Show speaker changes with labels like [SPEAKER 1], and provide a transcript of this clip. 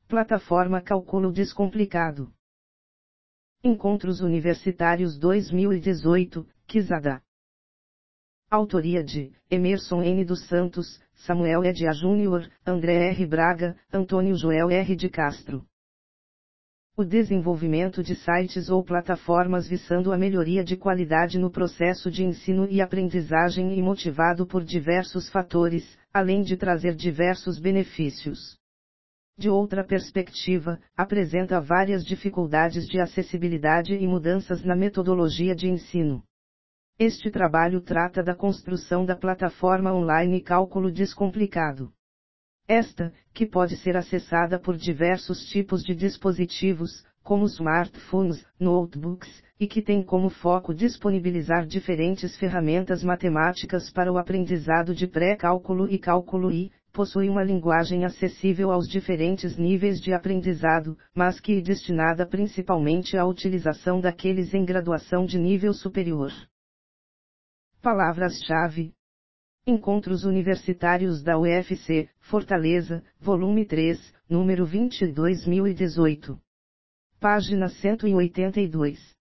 [SPEAKER 1] Plataforma Cálculo Descomplicado. Encontros Universitários 2018, Quizada. Autoria de Emerson N. dos Santos, Samuel Edia Júnior, André R. Braga, Antônio Joel R. de Castro. O desenvolvimento de sites ou plataformas visando a melhoria de qualidade no processo de ensino e aprendizagem e motivado por diversos fatores, além de trazer diversos benefícios. De outra perspectiva, apresenta várias dificuldades de acessibilidade e mudanças na metodologia de ensino. Este trabalho trata da construção da plataforma online Cálculo Descomplicado. Esta, que pode ser acessada por diversos tipos de dispositivos, como smartphones, notebooks, e que tem como foco disponibilizar diferentes ferramentas matemáticas para o aprendizado de pré-cálculo e cálculo I, possui uma linguagem acessível aos diferentes níveis de aprendizado, mas que é destinada principalmente à utilização daqueles em graduação de nível superior. Palavras-chave: Encontros Universitários da UFC, Fortaleza, volume 3, número 20, 2018. Página 182.